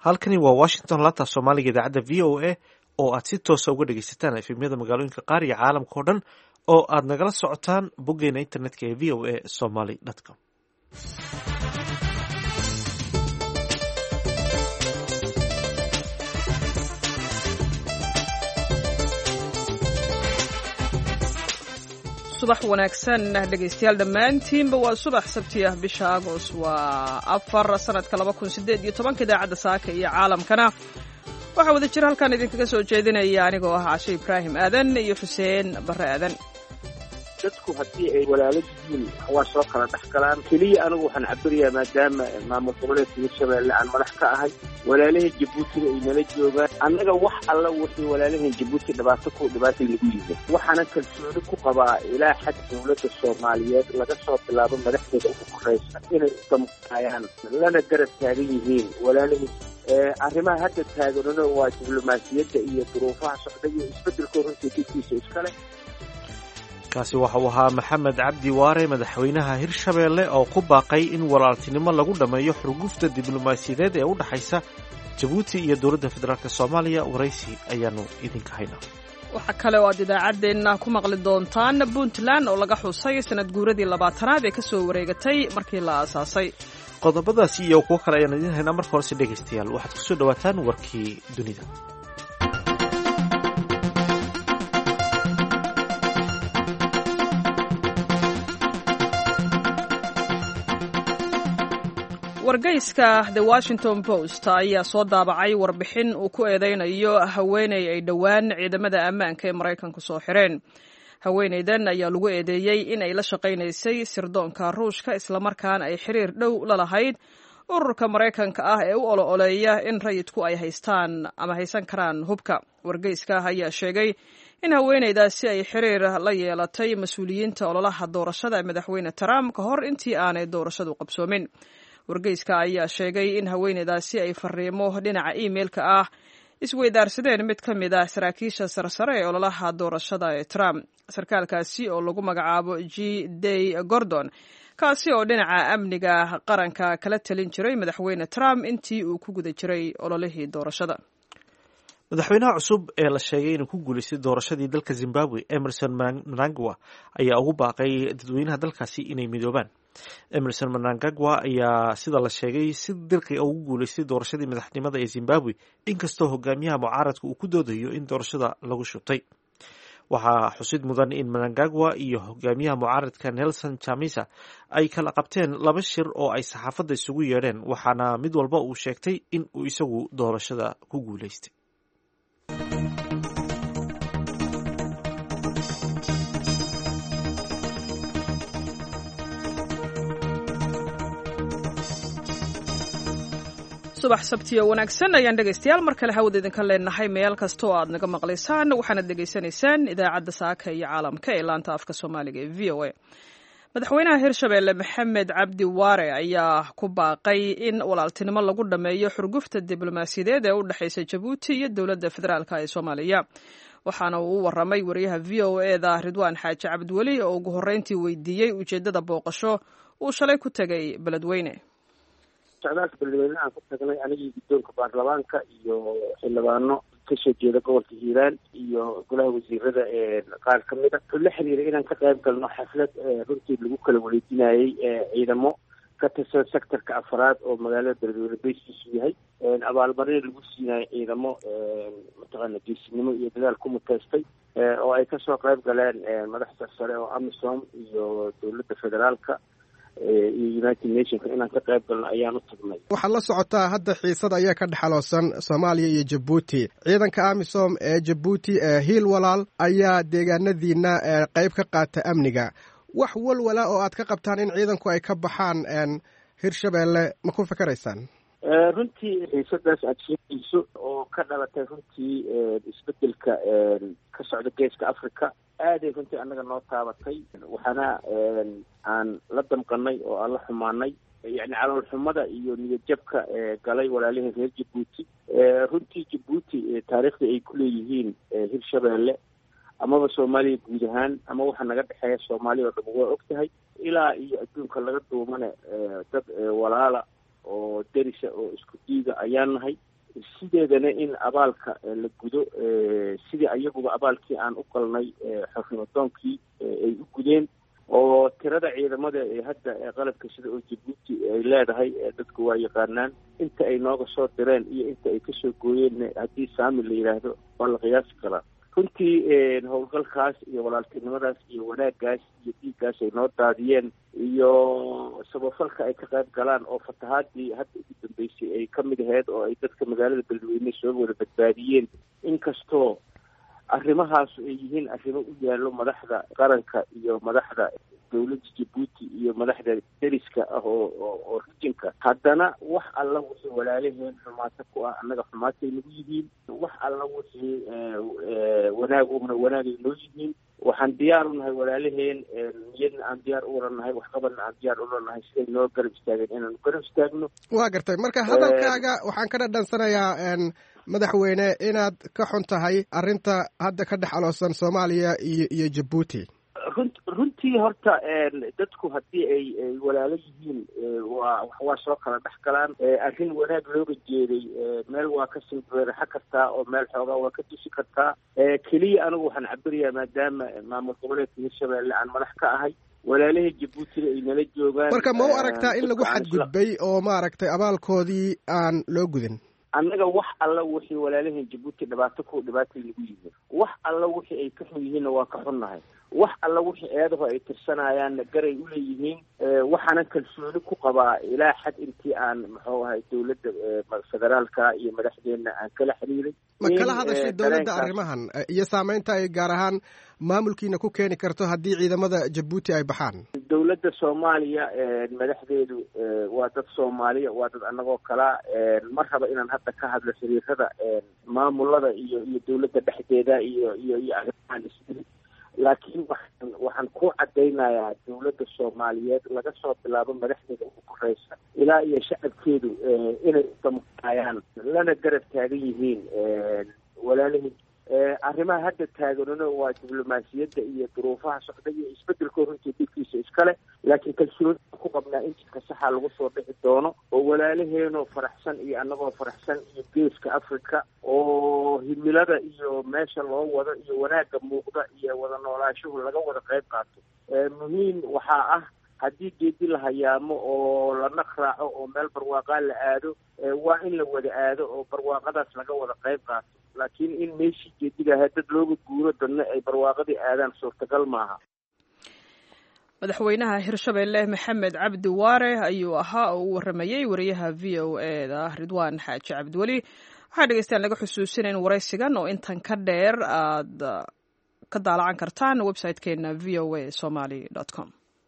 halkani waa washington laanta soomaaliga idaacadda v o a oo aad si toosa uga dhegaysataan efemyada magaalooyinka qaar iyo caalamka oo dhan oo aad nagala socotaan boggeena internetka ee v o a somaly com. subax wanaagsan dhegaystayaal dhammaantiinba waa subax sabti ah bisha agost waa 4 sanadka 2018 idaacadda saaka iyo caalamkana waxaa wada jira halkan idinkaga soo jeedinaya anigoo ah Cashe Ibrahim Aadan iyo Xuseen Barre Aadan. dadku haddii ay walaalo yihiin waa soo kala dhex galaan keliya anigu waxaan cabirayaa maadaama maamul goboleedka Hirshabelle aan madax ka ahay walaalaha Djibouti ay nala joogaan annaga wax alla wixii walaalaha Djibouti dhibaato lagu yimid waxaana kalsooni ku qabaa ilaa xad dowladda Soomaaliyeed laga soo bilaabo madaxdeeda ugu koreysa inay istamqayaan lana garab taagan yihiin walaalaha arrimaha hadda taaganuna waa diblomaasiyadda iyo duruufaha socda iyo isbeddelka runtiisa iskale. kaasi waxa uu ahaa Maxamed Cabdi Waare madaxweynaha Hirshabelle oo ku baaqay in walaaltinimo lagu dhameeyo xurgufta diblomaasiyadeed ee u dhaxaysa Djibouti iyo dowladda federaalka Soomaaliya. waraysi ayaanu idinka haynaa. waxa kale oo aad idaacadeena ku maqli doontaan Puntland oo laga xusay sanad guuradii 20aad ee ka soo wareegatay markii la aasaasay. qodobadaasi iyo kuwo kale ayaan idin haynaa. marka hore dhegaystayaal waxaad ku soo dhawaataan warkii dunida. wargeyska The Washington Post ayaa soo daabacay warbixin uu ku eedeynayo haweeney ay dhowaan ciidamada ammaanka ee Mareykanku soo xireen. haweeneydan ayaa lagu eedeeyey in ay la shaqaynaysay sirdoonka Ruushka isla markaana ay xiriir dhow la lahayd ururka Mareykanka ah ee u ololeeya in rayidku ay haystaan ama haysan karaan hubka. wargeyska ayaa sheegay in haweeneydaasi ay xiriir la yeelatay mas'uuliyiinta ololaha doorashada madaxweyne Trump ka hor intii aanay doorashadu qabsoomin. wargeyska ayaa sheegay in haweeneydaasi ay fariimo dhinaca emailka ah isweydaarsadeen mid ka mid ah saraakiisha sarsare ee ololaha doorashada ee Trump. sarkaalkaasi oo lagu magacaabo G. Day Gordon kaasi oo dhinaca amniga qaranka kala talin jiray madaxweyne Trump intii uu ku guda jiray ololihii doorashada. madaxweynaha cusub ee la sheegay inuu ku guuleystay doorashadii dalka Zimbabwe Emmerson Mnangagwa ayaa ugu baaqay dadweynaha dalkaasi inay midoobaan. Emmerson Mnangagwa ayaa sida la sheegay si dirqi ugu guuleystay doorashadii madaxnimada ee Zimbabwe inkastoo hogaamiyaha mucaaradka uu ku doodayo in doorashada lagu shubtay. waxaa xusid mudan in Mnangagwa iyo hogaamiyaha mucaaradka Nelson Chamisa ay kala qabteen 2 shir oo ay saxaafadda isugu yeedheen waxaana mid walba uu sheegtay in uu isagu doorashada ku guuleystay. subax sabtiyo wanaagsan ayaan dhegaystayaal mar kale hawada idinka leenahay meel kasta oo aad naga maqlaysaan waxaana dhegaysanaysaan idaacadda saaka iyo caalamka ee laanta afka Soomaaliga ee V O A. madaxweynaha Hirshabelle Maxamed Cabdi Waare ayaa ku baaqay in walaaltinimo lagu dhameeyo xurgufta diblomaasiyadeed ee u dhaxaysa Djibouti iyo dowladda federaalka ee Soomaaliya. waxaana uu u waramay wariyaha V O A da Ridwaan Xaaji Cabdiweli oo ugu horreyntii weydiiyey ujeedada booqasho uu shalay ku tagay beledweyne. socdaalka beledweynaha ku tagnay anigii guddoonka baarlamaanka iyo xildhibaano ka soo jeeda gobolka Hiiraan iyo golaha wasiirada ee qaar ka mid ah la xiriiray inaan ka qayb galno xaflad runtii lagu kala wareejinayay ciidamo ka tirsan sektorka afraad oo magaalada beledweyne bayskiisu yahay abaalmarin lagu siinayo ciidamo mataqaana geesinimo iyo dadaal ku muteystay oo ay kasoo qayb galeen madaxda sare oo AMISOM iyo dowladda federaalka iyo United Nations inaan ka qayb galno ayaan u tagnay. waxaad la socotaa hadda xiisad ayaa ka dhexaloosan Soomaaliya iyo Djibouti. ciidanka AMISOM ee Djibouti hiil walaal ayaa deegaanadiina qayb ka qaata amniga. wax walwala oo aad ka qabtaan in ciidanku ay ka baxaan Hirshabelle ma ku fikiraysaan? runtii xiisadaas aad sheegayso oo ka dhalatay runtii isbedelka ka socda geeska Afrika aaday runtii annaga noo taabatay waxaana aan la damqanay oo aan la xumaanay yani calool xumada iyo niyad jabka galay walaalihii reer Djibouti. runtii Djibouti taariikhda ay ku leeyihiin Hirshabelle amaba Soomaaliya guud ahaan ama waxa naga dhexeeya Soomaaliya oo dhan waa ogtahay ilaa iyo adduunka laga duumane dad walaala oo derisa oo isku diiga ayaan nahay sideedana in abaalka la gudo sidii ayaguba abaalkii aan u galnay xornimadoonkii ay u gudeen oo tirada ciidamada ee hadda qalabka sida oo Djibouti ay leedahay dadku waa yaqaanaan inta ay nooga soo direen iyo inta ay kasoo gooyeen haddii saami la yidhaahdo waa la qiyaasi karaa runtii howlgalkaas iyo walaaltinimadaas iyo wanaagaas iyo dhiiggaas ay noo daadiyeen iyo sabafalka ay ka qayb galaan oo fatahaadii hadda ugu dambeysay ay ka mid ahayd oo ay dadka magaalada beledweyne soo wada badbaadiyeen inkastoo arrimahaas ay yihiin arrimo u yaallo madaxda qaranka iyo madaxda dawladda Djibouti iyo madaxda deriska ah oo rijinka haddana wax alla wixii walaalaheen xumaata ku ah annaga xumaatay nagu yihiin wax alla wixii wanaaguna wanaagay noo yihiin waxaan diyaar u nahay walaalaheen niyadna aan diyaar u nahay waxqabadna aan diyaar u nahay siday noo garab istaageen inaanu garab istaagno waa gartay marka hadalkaaga waxaan ka dhadhansanayaa madaxweyne inaad ka xun tahay arrinta hadda ka dhex aloosan Soomaaliya iyo Djibouti runtii horta dadku haddii ay walaalo yihiin waa soo kala dhex galaan arrin wanaag looga jeeday meel waa ka silbeeraxa kartaa oo meel xoogaa waa ka dusi kartaa keliya anigu waxaan cabirayaa maadaama maamul goboleedka Hirshabelle aan madax ka ahay walaalihii Djibouti ay nala joogaan marka ma u aragtaa in lagu xadgudbay oo maaragtay abaalkoodii aan loo gudin annaga wax alla wixii walaalihii Djibouti dhibaatay lagu yihiin wax alla wixii ay ka xun yihiinna waa ka xunnahay wax alla wixii eedaho ay tirsanayaanna garay u leeyihiin waxaana kalsooni ku qabaa ilaa xad intii aan muxuu ahay dawladda federaalka iyo madaxdeena aan kala xiriiray ma kala hadashay dawladda arrimahan iyo saameynta ay gaar ahaan maamulkiina ku keeni karto haddii ciidamada Djibouti ay baxaan dawladda Soomaaliya madaxdeedu waa dad Soomaaliya waa dad annagoo kala mar raba inaan hadda ka hadlo xiriirada maamulada iyo dawladda dhexdeeda iyo arrimahan laakiin waxaan ku cadaynayaa dawladda Soomaaliyeed laga soo bilaabo madaxdeeda ugu koreysa ilaa iyo shacabkeedu inay damqayaan lana garab taagan yihiin walaalihii arrimaha hadda taaganuna waa diblomaasiyadda iyo duruufaha socda iyo isbedelka runtii dhibkiisa iskale laakiin kalsooni ku qabnaa in jidka saxa lagu soo dhixi doono oo walaalaheenoo faraxsan iyo annagoo faraxsan iyo geeska Afrika oo himilada iyo meesha loo wado iyo wanaagga muuqda iyo wada noolaashuhu laga wada qayb qaato muhiim waxaa ah haddii geedi la hayaamo oo la naqraaco oo meel barwaaqaa la aado waa in la wada aado oo barwaaqadaas laga wada qayb qaato laakiin in meeshii geediga ahaa dad looga guuro dadna ay barwaaqadii aadaan suurtagal maaha madaxweynaha Hirshabelle Maxamed Cabdi Waare ayuu ahaa oo u waramayay wariyaha VOA Ridwaan Xaaji Cabdiweli waxaa dhegeystayaal laga xusuusinaya in waraysigan oo intan ka dheer aad ka daalacan kartaan website-keena voasomali.com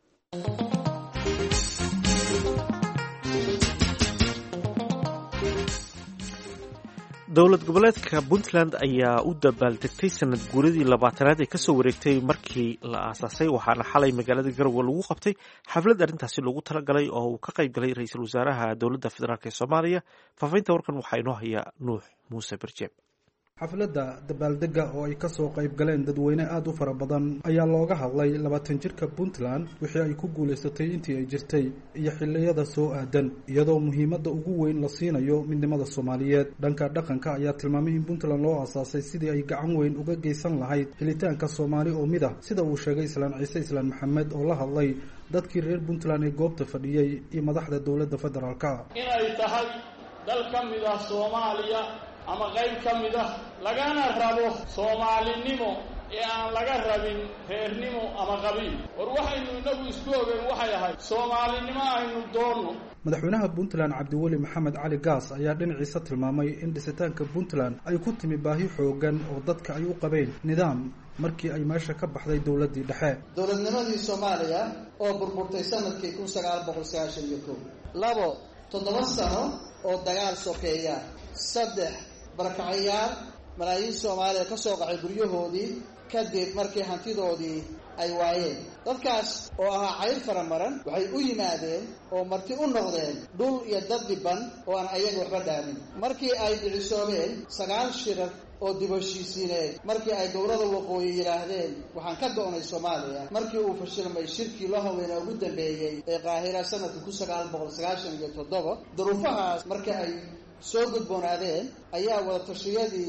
dowlad goboleedka Puntland ayaa u dabaaldegtay sanad guuradii 20aad ee kasoo wareegtay markii la aasaasay waxaana xalay magaalada Garowe lagu qabtay xaflad arrintaasi loogu talagalay oo uu ka qayb galay ra'iisul wasaaraha dowladda federaalk ee Soomaaliya faafinta warkan waxaa inoo haya Nuux Muuse Barjeeb xafladda dabaaldega oo ay ka soo qayb galeen dadweyne aad u fara badan ayaa looga hadlay 20 jirka Puntland wixii ay ku guuleysatay intii ay jirtay iyo xilliyada soo aadan iyadoo muhiimadda ugu weyn la siinayo midnimada Soomaaliyeed dhanka dhaqanka ayaa tilmaamay in Puntland loo aasaasay sidii ay gacan weyn uga geysan lahayd helitaanka Soomaali oo mid ah sida uu sheegay Islaan Ciise Islaan Maxamed oo la hadlay dadkii reer Puntland ee goobta fadhiyay iyo madaxda dowladda federaalka inay tahay dal ka mid ah Soomaaliya ama qayb ka mid ah lagana rabo Soomaalinimo ee aan laga rabin reernimo ama qabiil war waxaynu inagu isku ogeyn waxay ahayd Soomaalinimo aynu doonno madaxweynaha Puntland Cabdiweli Maxamed Cali Gaas ayaa dhinaciisa tilmaamay in dhisitaanka Puntland ay ku timi baahi xoogan oo dadka ay u qabeen nidaam markii ay meesha ka baxday dowladii dhexe dowladnimadii Soomaaliya oo burburtay sanadkii 1991 labo 7 sano oo dagaal sokeeya 3 barakacayaal malaayiin Soomaali ka soo qaxay guryahoodii kadib markii hantidoodii ay waayeen dadkaas oo ahaa cayl faramaran waxay u yimaadeen oo marti u noqdeen dhul iyo dad dhiban oo aan ayaga waxba dhaamin markii ay dhicisoobeen 9 shirar oo dibashiisiineed markii ay dowladda waqooyi yiraahdeen waxaan ka go'nay Soomaaliya markii uu fashilmay shirkii la haweenay ugu dambeeyay ee Qaahira sanadkii 1997 duruufahaas markii ay soo gudboonaadeen ayaa wadatashyadii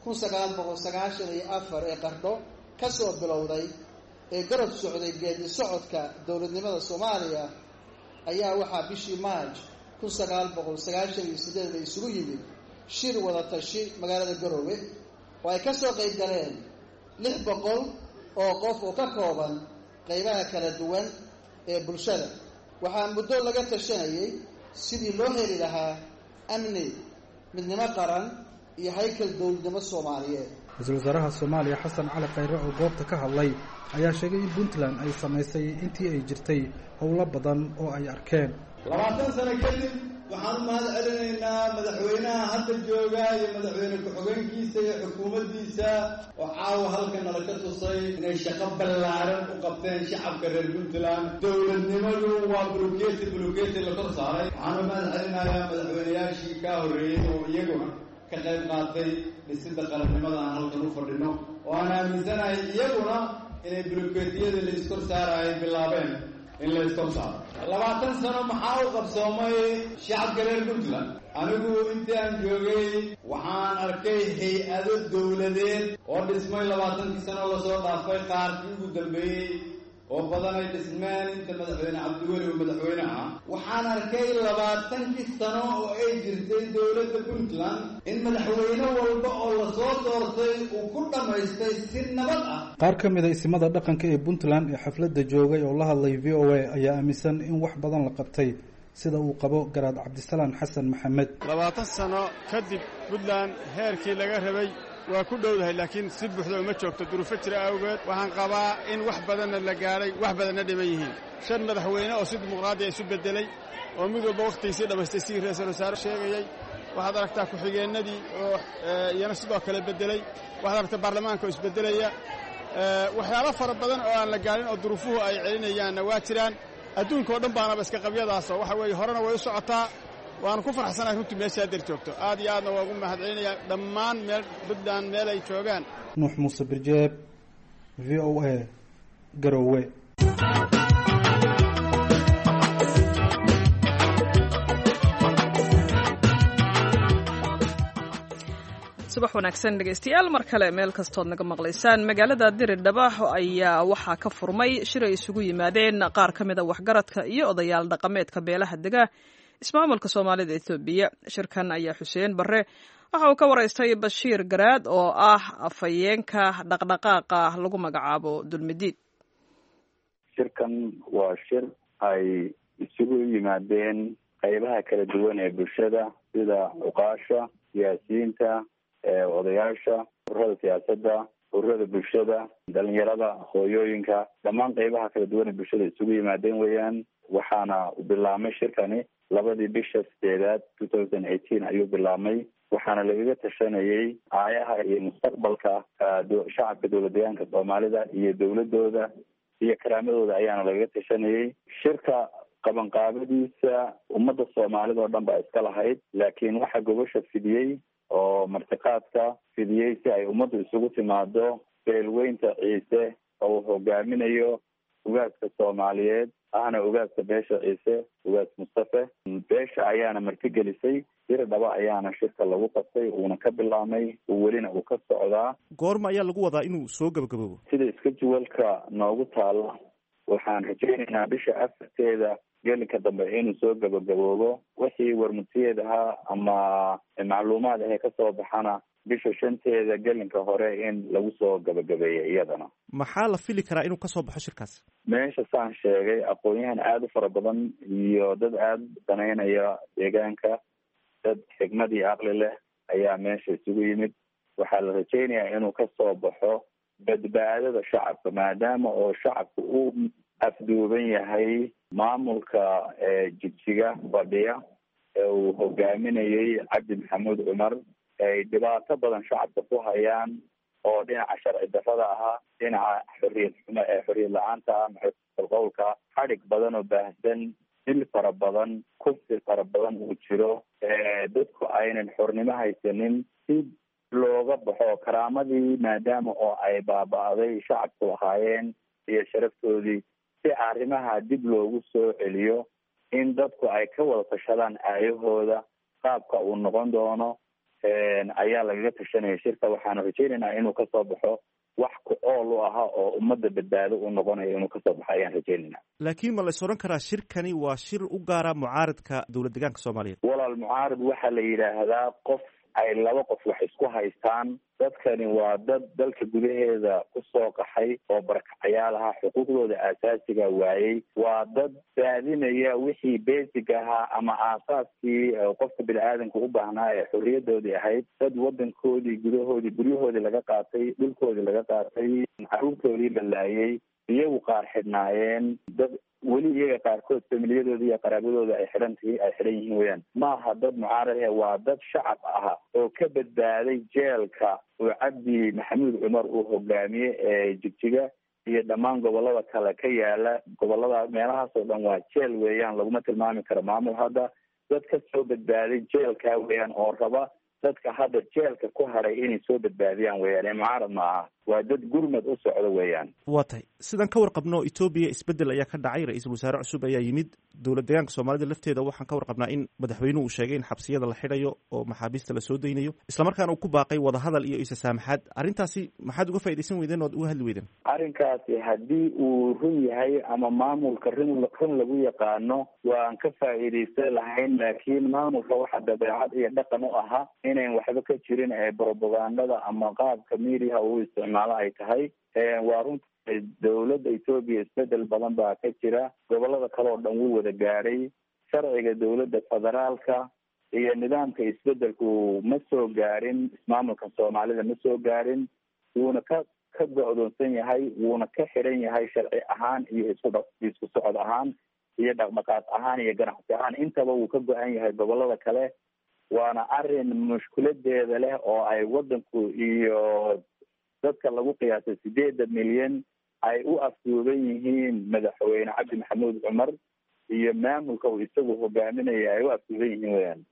1994 ee qardho ka soo bilowday ee garab socday geedi socodka dowladnimada Soomaaliya ayaa waxaa bishii Maaj 1998 la isugu yimid shir wadatashi magaalada Garowe oo ay ka soo qayb galeen 600 oo qof oo ka kooban qaybaha kala duwan ee bulshada. waxaa muddo laga tashanayay sidii loo heli lahaa amni, midnimo qaran iyo haykal dowladnimo Soomaaliyeed. ra-iisul wasaaraha Soomaaliya Xasan Cali Khayre oo goobta ka hadlay ayaa sheegay in Puntland ay samaysay intii ay jirtay howlo badan oo ay arkeen. 20 sano kadib waxaan u mahad celinaynaa madaxweynaha hadda jooga iyo madaxweyne ku-xigeenkiisa iyo xukuumaddiisa oo caawa halkan nala ka tusay inay shaqo ballaaran u qabteen shacabka reer Puntland. dowladnimadu waa bulkeeti la kor saaray. waxaan u mahad celinayaa madaxweynayaashii ka horreeyey oo iyaguna ka qayb qaatay dhisidda qarannimada aan halkan u fadhino, oo aan aaminsanahay iyaguna inay bulkeetiyada la iskor saarayay bilaabeen in la iskor saaro. 20 sano maxaa u qabsoomay shacabka reer Puntland? anigu intii aan joogay waxaan arkay hay-ado dowladeed oo dhismay 20 sano lasoo dhaafay, qaarkii ugu dambeeyey oo badan ay dhismeen inta madaxweyne Cabdiweli uu madaxweyne ah. waxaan arkay 20 sano oo ay jirtay dowladda Puntland in madaxweyne walba oo la soo doortay uu ku dhamaystay si nabad ah. qaar ka mid ah isimada dhaqanka ee Puntland ee xafladda joogay oo la hadlay VOA ayaa aaminsan in wax badan la qabtay, sida uu qabo Garaad Cabdisalaan Xasan Maxamed. 20 sano kadib Puntland heerkii laga rabay waa ku dhowdahay, laakiin si buuxda uma joogto duruufo jira awgeed. waxaan qabaa in wax badanna la gaaray, wax badanna dhiman yihiin. 5 madaxweyne oo si dimuqraadi isu bedelay oo mid walba waqtigiisii dhamaystay si ra'iisul wasaare sheegayay. waxaad aragtaa ku-xigeenadii oo iyana sidoo kale bedelay. waxaad aragtaa baarlamaanka oo isbedelaya. waxyaalo fara badan oo aan la gaarin oo duruufuhu ay celinayaanna waa jiraan. adduunka oo dhan baanaba iska qabyadaasoo waxa weeye horena way u socotaa. waanu ku faraxsanahay runtii meesha aad joogto. aad iyo aadna waa ugu mahadcelinayaa dhammaan Puntland meel ay joogaan. Nuux Muuse Birjeeb, VOA, Garowe. subax wanaagsan dhegaystayaal, mar kale meel kastood naga maqlaysaan. magaalada Diridhaba ayaa waxaa ka furmay shir ay isugu yimaadeen qaar ka mid a waxgaradka iyo odayaal dhaqameedka beelaha dega ismaamulka Soomaalida Itoobiya. shirkan ayaa Xuseen Barre waxa uu ka waraystay Bashiir Garaad oo ah afhayeenka dhaqdhaqaaqa lagu magacaabo Dulmidiid. shirkan waa shir ay isugu yimaadeen qaybaha kala duwan ee bulshada sida uqaasha, siyaasiyiinta, odayaasha, ururada siyaasadda, ururada bulshada, dhalinyarada, hooyooyinka, dhammaan qaybaha kala duwan ee bulshada isugu yimaadeen weeyaan. waxaana bilaabmay shirkani 2 bisha 8 2018 ayuu bilaabmay. waxaana lagaga tashanayay aayaha iyo mustaqbalka shacabka dowladdeegaanka Soomaalida iyo dowladooda iyo karaamadooda ayaana lagaga tashanayay. shirka qabanqaabadiisa ummadda Soomaalida oo dhan baa iska lahayd, laakiin waxaa gobosha fidiyey oo martiqaadka fidiyey si ay ummaddu isugu timaado beelweynta Ciise oo uu hogaaminayo ugaaska Soomaaliyeed ahna ugaaska beesha Ciise, ugaas Mustafa. beesha ayaana martigelisay. Diridhaba ayaana shirka lagu qabtay, uuna ka bilaabmay, welina uu ka socdaa. goorma ayaa lagu wadaa inuu soo gabagaboobo? sida iska juwalka noogu taala waxaan rajaynaynaa bisha 4 gelinka dambe inuu soo gabagaboobo. wixii warmutiyeed ahaa ama macluumaad ah ka soo baxana bisha 5 gelinka hore in lagu soo gabagabeeyo iyadana. maxaa la fili karaa inuu ka soo baxo shirkaas? meesha saan sheegay aqoon-yahan aada u fara badan iyo dad aada danaynaya deegaanka, dad xigmad iyo aqli leh ayaa meesha isugu yimid. waxaa la rajaynayaa inuu ka soo baxo badbaadada shacabka, maadaama oo shacabku uu afduuban yahay maamulka jigjiga fadhiya ee uu hogaaminayay Cabdi Maxamuud Cumar. ay dhibaato badan shacabka ku hayaan oo dhinaca sharci darrada ahaa, dhinaca xorriyad la-aanta qowlka, xadhig badan oo baahsan, dil fara badan, kufsi fara badan uu jiro. dadku aynan xornimo haysanin. si looga baxo karaamadii maadaama oo ay baaba'day shacabku ahaayeen iyo sharaftoodii, si arrimaha dib loogu soo celiyo in dadku ay ka wada tashadaan aayahooda qaabka uu noqon doono ayaa lagaga tashanaya shirka. waxaana rajaynaynaa inuu kasoo baxo wax ku ool u aha oo ummadda badbaado uu noqonayo inuu kasoo baxo ayaan rajaynaynaa. laakiin ma la is odhan karaa shirkani waa shir u gaara mucaaradka dowlad deegaanka soomaaliyeed? walaal, mucaarad waxaa la yidhaahdaa qof ay laba qof wax isku haystaan. dadkani waa dad dalka gudaheeda kusoo qaxay oo barakacayaal ahaa, xuquuqdooda aasaasiga waayey. waa dad raadinaya wixii basic ahaa ama aasaaskii qofka bini-aadanka u baahnaa ee xorriyadoodii ahayd. dad wadankoodii gudahoodii guryahoodii laga qaatay, dhulkoodii laga qaatay, caruurtoodii balaayey, iyagu qaar xidhnaayeen. dad weli iyaga qaarkood familiyadooda iyo qaraabadooda ay xidhan yihiin weyaan. maaha dad mucaarad waa dad shacab ah oo ka badbaaday jeelka oo cabdi maxamuud cumar uu hogaamiye ee jigjiga iyo dhammaan gobolada kale ka yaala. gobolada meelahaas oo dhan waa jeel weeyaan, laguma tilmaami karo maamul. hadda dad ka soo badbaaday jeelka weeyaan oo raba dadka hadda jeelka ku hadhay inay soo badbaadiyaan weeyaan. ee mucaarad ma aha, waa dad gurmad u socdo weeyaan. waa tahay sidaan ka warqabno etoobiya isbedel ayaa ka dhacay, ra-iisul wasaare cusub ayaa yimid. dowlad deegaanka soomaalida lafteeda waxaan ka warqabnaa in madaxweynuhu uu sheegay in xabsiyada la xidhayo oo maxaabiista la soo daynayo, islamarkaana uu ku baaqay wadahadal iyo isasaamaxaad. arrintaasi maxaad uga faaidaysan weydeen ood uga hadli weydeen? arrinkaasi haddii uu run yahay ama maamulka run lagu yaqaano waan ka faa'iidaysan lahayn. laakiin maamulka waxa dabeecad iyo dhaqan u ahaa inayn waxba ka jirin ee propagandada ama qaabka mediaha uu isticmaalo ay tahay. waa runta dowladda etoobiya isbedel badan baa ka jira. gobolada kale oo dhan wuu wada gaadhay. sharciga dowladda federaalka iyo nidaamka isbedelku ma soo gaarin, ismaamulka soomaalida ma soo gaarin. wuuna ka go-doonsan yahay, wuuna ka xiran yahay sharci ahaan iyo isku socod ahaan iyo dhaqdhaqaaq ahaan iyo ganacsi ahaan. intaba wuu ka go-an yahay gobolada kale. waana arrin mushkiladeeda leh oo ay wadanku iyo dadka lagu qiyaasay 8 milyan ay u afduuban yihiin madaxweyne cabdi maxamuud cumar iyo maamulka uu isagu hogaaminaya ay u afduuban yihiin weyaan.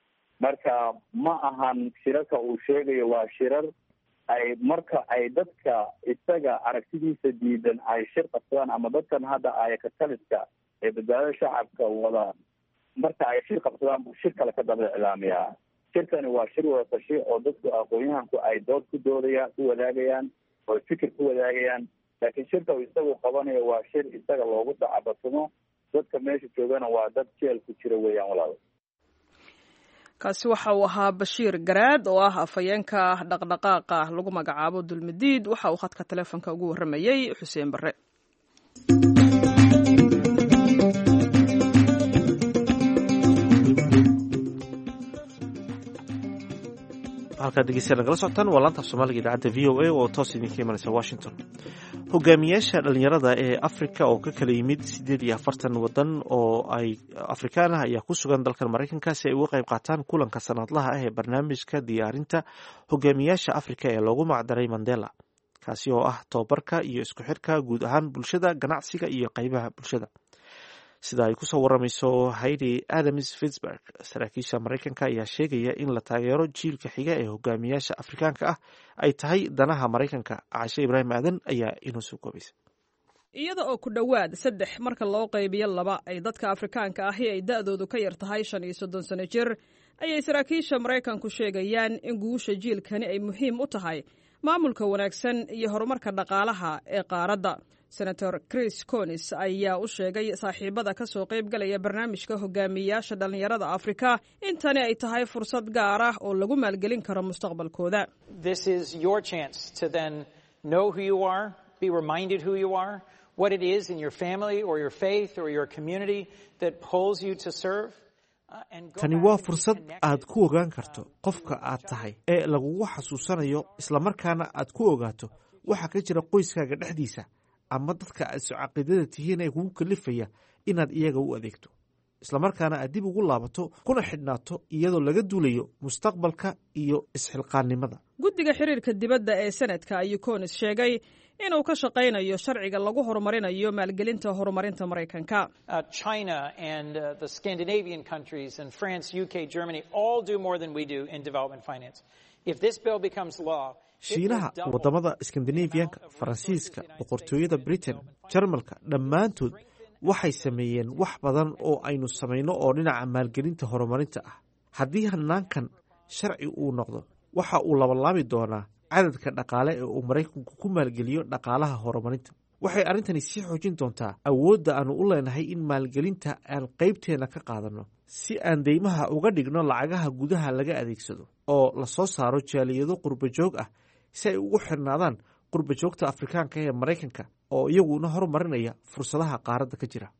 marka ma ahan shirarka uu sheegayo waa shirar ay marka ay dadka isaga aragtidiisa diidan ay shir qabsadaan ama dadkan hadda ayakataliska ee badbaadada shacabka wada marka ay shir qabsadaan buu shir kale ka daba iclaamiyaa. shirkani waa shir wada tashi oo dadku aqoon-yahanku ay dood ku wadaagayaan oo fikir ku wadaagayaan. laakiin shirka uu isagu qabanayo waa shir isaga loogu dacabatumo. dadka meesha joogana waa dad jeel ku jira weeyaan walaal. kaasi waxa uu ahaa Bashiir Garaad oo ah afayeenka dhaqdhaqaaqa lagu magacaabo Dulmidiid. waxa uu khadka taleefanka ugu waramayay Xuseen Barre. halkaad dhegeystayaal nagala socotaan waa laanta af soomaaliga idaacadda v o a oo toos idinka imanaysa washington. hogaamiyaasha dhalinyarada ee afrika oo ka kala yimid 48 wadan oo ay afrikaan ah ayaa ku sugan dalkan maraykanka si ay uga qayb qaataan kulanka sanadlaha ah ee barnaamijka diyaarinta hogaamiyaasha afrika ee loogu magacdaray Mandela, kaasi oo ah tababarka iyo isku xirka guud ahaan bulshada, ganacsiga iyo qaybaha bulshada. sida ay kusoo waramayso Heidi Adams Fitzberg, saraakiisha Maraykanka ayaa sheegaya in la taageero jiilka xiga ee hogaamiyaasha Afrikaanka ah ay tahay danaha Maraykanka. Caashe Ibraahim Aadan ayaa inoo soo koobaysa. iyada oo ku dhowaad 3 marka loo qaybiyo 2 ay dadka Afrikaanka ahi ay da'doodu ka yar tahay 35 sano jir, ayay saraakiisha Maraykanku sheegayaan in guusha jiilkani ay muhiim u tahay maamulka wanaagsan iyo horumarka dhaqaalaha ee qaaradda. Senator Chris Coons ayaa u sheegay saaxiibada ka soo qayb galaya barnaamijka hogaamiyaasha dhalinyarada Afrika in tani ay tahay fursad gaar ah oo lagu maalgelin karo mustaqbalkooda. This is your chance to then know who you are, be reminded who you are, what it is in your family or your faith or your community that pulls you to serve. tani waa fursad aad ku ogaan karto qofka aad tahay ee lagugu xasuusanayo, islamarkaana aad ku ogaato waxa ka jira qoyskaaga dhexdiisa ama dadka aad caqiidada tihiin ee kugu kalifaya inaad iyaga u adeegto, islamarkaana aad dib ugu laabato kuna xidhnaato iyadoo laga duulayo mustaqbalka iyo isxilqaannimada. guddiga xiriirka dibadda ee sanadka ayuu Coons sheegay inuu ka shaqaynayo sharciga lagu horumarinayo maalgelinta horumarinta Maraykanka. China and the Scandinavian countries and France, UK, Germany all do more than we do in development finance. If this bill becomes law, shiinaha, wadamada Scandinavianka, Faransiiska, boqortooyada Britain, Jarmalka dhammaantood waxay sameeyeen wax badan oo aynu samayno oo dhinaca maalgelinta horumarinta ah. haddii hanaankan sharci uu noqdo waxa uu labalaabi doonaa cadadka dhaqaale ee uu maraykanku ku maalgeliyo dhaqaalaha horumarinta. waxay arrintani sii xoojin doontaa awoodda aanu u leenahay in maalgelinta aan qaybteenna ka qaadanno si aan deymaha uga dhigno lacagaha gudaha laga adeegsado oo la soo saaro jaaliyado qurbajoog ah si ay ugu xirnaadaan qurbajoogta afrikaanka ee maraykanka oo iyaguna horumarinaya fursadaha qaaradda ka jira.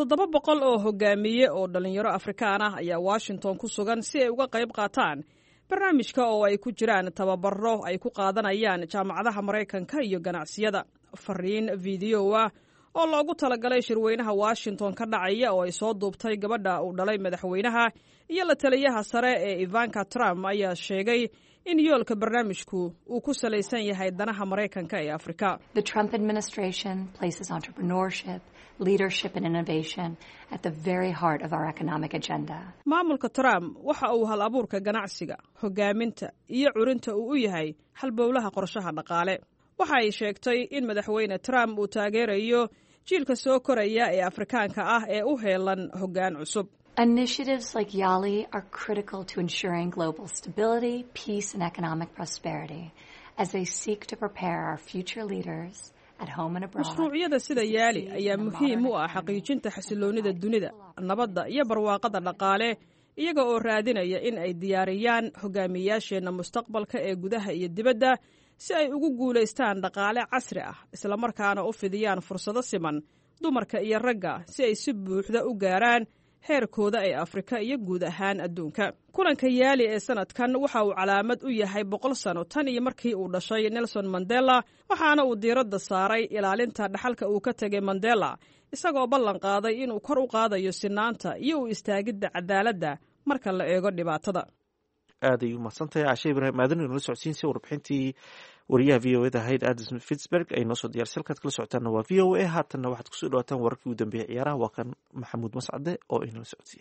700 oo hogaamiye oo dhalinyaro Afrikaan ah ayaa Washington ku sugan si ay uga qayb qaataan barnaamijka oo ay ku jiraan tababaro ay ku qaadanayaan jaamacadaha Mareykanka iyo ganacsiyada. Fariin video ah oo loogu talagalay shirweynaha Washington ka dhacaya oo ay soo duubtay gabadha uu dhalay madaxweynaha iyo la taliyaha sare ee Ivanka Trump ayaa sheegay in yoolka barnaamijku uu ku salaysan yahay danaha Mareykanka ee Afrika. The Trump administration places entrepreneurship, leadership and innovation at the very heart of our economic agenda. Maamulka Trump waxa uu hal abuurka ganacsiga, hogaaminta iyo curinta uu u yahay halbowlaha qorshaha dhaqaale. waxa ay sheegtay in madaxweyne Trump uu taageerayo jiilka soo koraya ee Afrikaanka ah ee u heelan hoggaan cusub. Initiatives like YALI are critical to ensuring global stability, peace and economic prosperity as they seek to prepare our future leaders at home and abroad. Mashruucyada sida YALI ayaa muhiim u ah xaqiijinta xasiloonida dunida, nabadda iyo barwaaqada dhaqaale iyaga oo raadinaya in ay diyaariyaan hogaamiyayaasheena mustaqbalka ee gudaha iyo dibadda si ay ugu guulaystaan dhaqaale casri ah isla markaana u fidiyaan fursado siman dumarka iyo ragga si ay si buuxda u gaaraan heerkooda ee Afrika iyo guud ahaan adduunka. Kulanka YALI ee sanadkan waxa uu calaamad u yahay 100 sano tan iyo markii uu dhashay Nelson Mandela, waxaana uu diiradda saaray ilaalinta dhaxalka uu ka tagay Mandela isagoo ballan qaaday inuu kor u qaadayo sinaanta iyo u istaagidda cadaaladda marka la eego dhibaatada. aad ay u mahadsantahay Caashe Ibraahim Aadan oo la socodsiinayay warbixintii wariyaha VOA Hayt Addison Fitzberg ay noo soo diyaarisay halkaad kala socotaana waa VOA. haatanna waxaad kusoo dhawaataan wararkii u dambeeyay ciyaaraha. waa kan Maxamuud Mascade oo inala socodsiiya.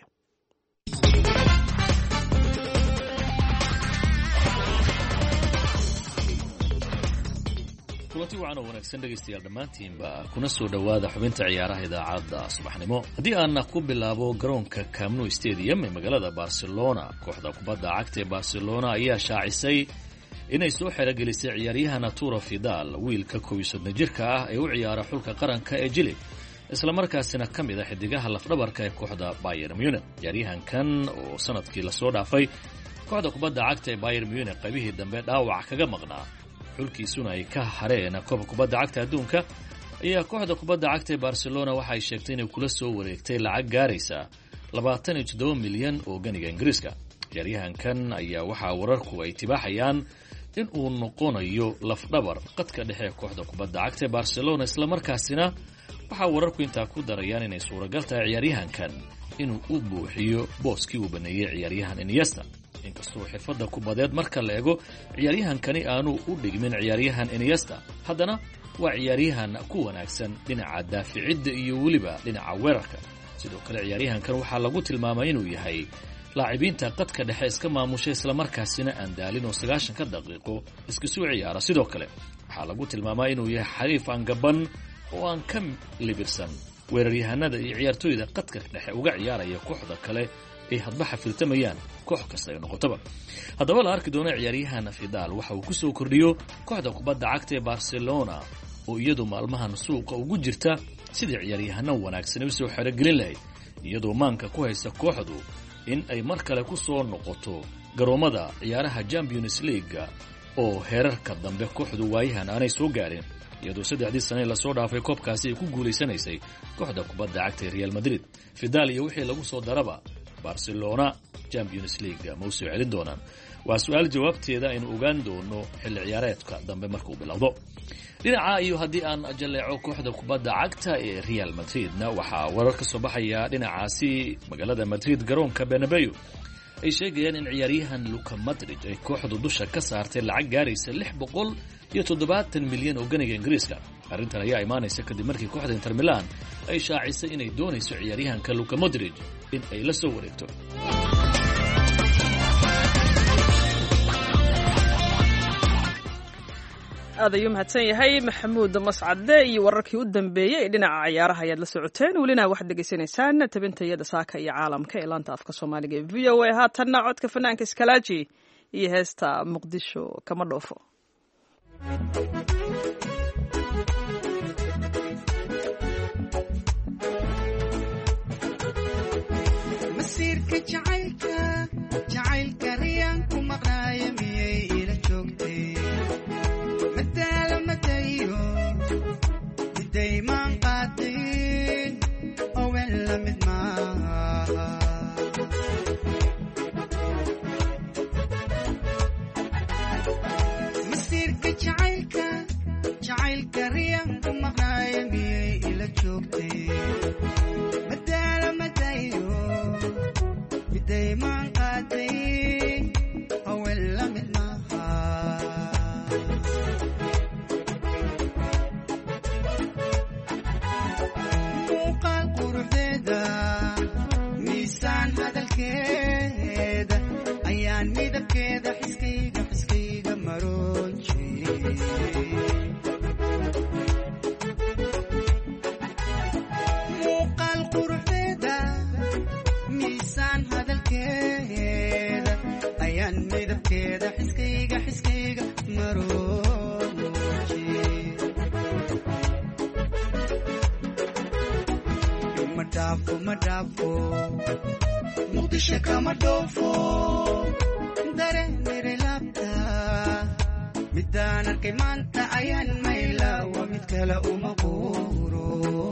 kulanti wacan oo wanaagsan dhegaystayaal dhammaantiinba kuna soo dhowaada xubinta ciyaaraha idaacadda subaxnimo. haddii aan ku bilaabo garoonka Camp Nou Stadium ee magaalada Barcelona, kooxda kubadda cagta ee Barcelona ayaa shaacisay inay soo xerogelisay ciyaaryahan Arturo Vidal, wiilka 17 jirka ah ee u ciyaara xulka qaranka ee Chile, isla markaasina ka mid ah xidigaha lafdhabarka ee kooxda Bayern Munich. ciyaaryahankan oo sanadkii la soo dhaafay kooxda kubadda cagta ee Bayern Munich qaybihii dambe dhaawac kaga maqnaa, xulkiisuna ay ka hareen koobka kubadda cagta adduunka, ayaa kooxda kubadda cagta ee Barcelona waxa ay sheegtay inay kula soo wareegtay lacag gaaraysa 27 milyan oo ganiga Ingiriiska. ciyaaryahankan ayaa waxaa wararku ay tibaaxayaan in uu noqonayo lafdhabar qadka dhexe kooxda kubadda cagta ee Barcelona, isla markaasina waxaa wararku intaa ku darayaan inay suuragal tahay ciyaaryahankan inuu u buuxiyo booskii uu baneeyay ciyaaryahan Iniesta. inkastoo xirfadda kubadeed marka la eego ciyaaryahankani aanu u dhigmin ciyaaryahan Iniesta, haddana waa ciyaaryahan ku wanaagsan dhinaca daaficidda iyo weliba dhinaca weerarka. sidoo kale ciyaaryahankan waxaa lagu tilmaamay inuu yahay laacibiinta qadka dhexe iska maamushay isla markaasina aan daalin oo 90 daqiiqo iska soo ciyaara. sidoo kale waxaa lagu tilmaamaa inuu yahay xariif aan gaban oo aan ka libirsan weeraryahanada iyo ciyaartooyda qadka dhexe uga ciyaaraya kooxda kale ay hadba xafiltamayaan koox kasta ay noqotaba. haddaba la arki doono ciyaaryahan Vidal waxa uu ku soo kordhiyo kooxda kubadda cagta ee Barcelona oo iyadu maalmahan suuqa ugu jirta sidii ciyaaryahanno wanaagsan u soo xerogelin lahayd, iyadoo maanka ku haysa kooxdu in ay mar kale ku soo noqoto garoomada ciyaaraha Champions League oo heerarka dambe kooxdu waayahan aanay soo gaarin, iyadoo 3 sano la soo dhaafay koobkaasi ay ku guuleysanaysay kooxda kubadda cagta ee Real Madrid. Vidal iyo wixii lagu soo daraba Barcelona Champions League ma soo celin doonaan? waa su'aal jawaabteeda aynu ogaan doono xilli ciyaareedka dambe markuu bilowdo. dhinaca iyo haddii aan jaleeco kooxda kubadda cagta ee Real Madridna waxaa warar ka soo baxaya dhinacaasi magaalada Madrid garoonka Bernabeu ay sheegayaan in ciyaaryahan Luka Modric ay kooxdu dusha ka saartay lacag gaaraysa 670 milyan oo ganiga Ingiriiska. arrintan ayaa imaanaysa kadib markii kooxda Inter Milan ay shaacisay inay doonayso ciyaaryahanka Luka Modric in ay la soo wareegto. aad ayuu mahadsan yahay maxamuud mascade iyo wararkii u dambeeyey ee dhinaca ciyaaraha ayaad la socoteen welina waxaad dhegaysanaysaan tabintayada saaka iyo caalamka ee laanta afka soomaaliga ee v o a haatanna codka fanaanka iskalaaji iyo heesta muqdisho kama dhoofo. masiirka jacaylka riyaan ku maqnaaya miyay ila joogtay madaala madayo midaymaan qaadayn owen la mid maaha masiirka jacaylka riyaan ku maqnaaya miyay ila joogtay madaala madayo midaymaan qaadayn owen la mid maaha muuqaal quruxdeeda miisaan hadalkeeda ayaan midabkeeda xiskayga maroon jiray muuqaal quruxdeeda miisaan hadalkeeda ayaan midabkeeda xiskayga maroon jiray ma dhaafo muqdisho kama dhoofo dareen mire laabta midaan arkay maanta ayaan mayla waa mid kale uma quuro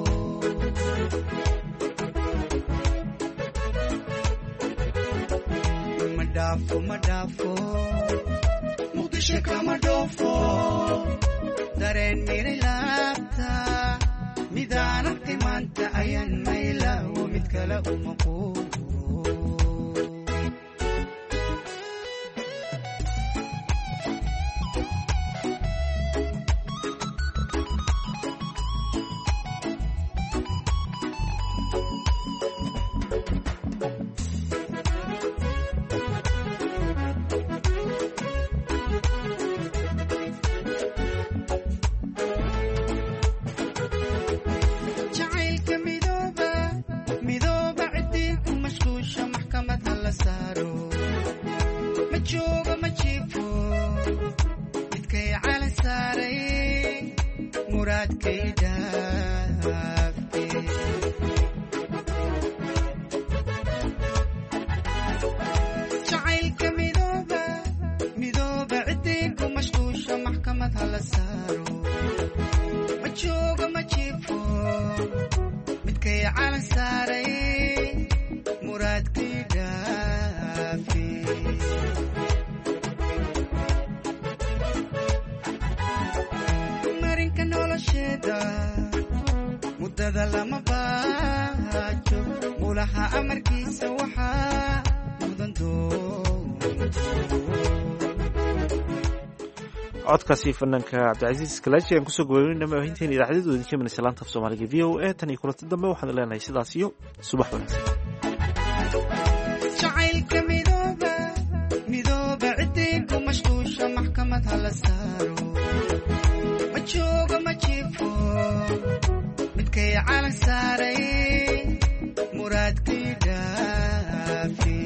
ma dhaafo muqdisho kama dhoofo dareen mire laabta midaan arkay maanta ayaan mayla waa mid kale uma quuro codkaasi fanaanka cabdicasiis kalaaji aan kusoo gabaynayna maahinteen idaacadadu idinka imanaysa laanta af soomaaliga v o a tan iyo kulanti dambe waxaan leenahay sidaas iyo subax wanaagsan jacaylka midooba cidiinku mashquusha maxkamad hala saaro ma joogo ma jiifo midkay calan saaray muraadkii dhaafi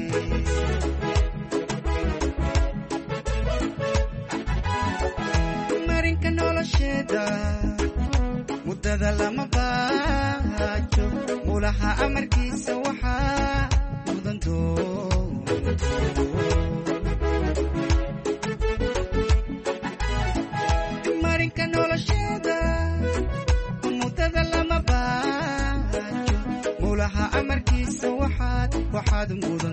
muddada lama baajo mulaha amarkiisa waxaa mudan marinka nolosheeda muddada lama baajo mulaha amarkiisa waxaad mudan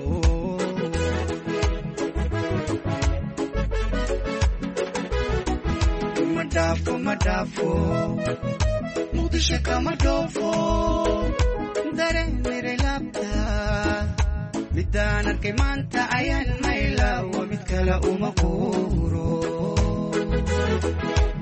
ma dhaafo muqdisho kama dhoofo dareen mire laabta midaan arkay maanta ayaan mayla waa mid kale uma quuro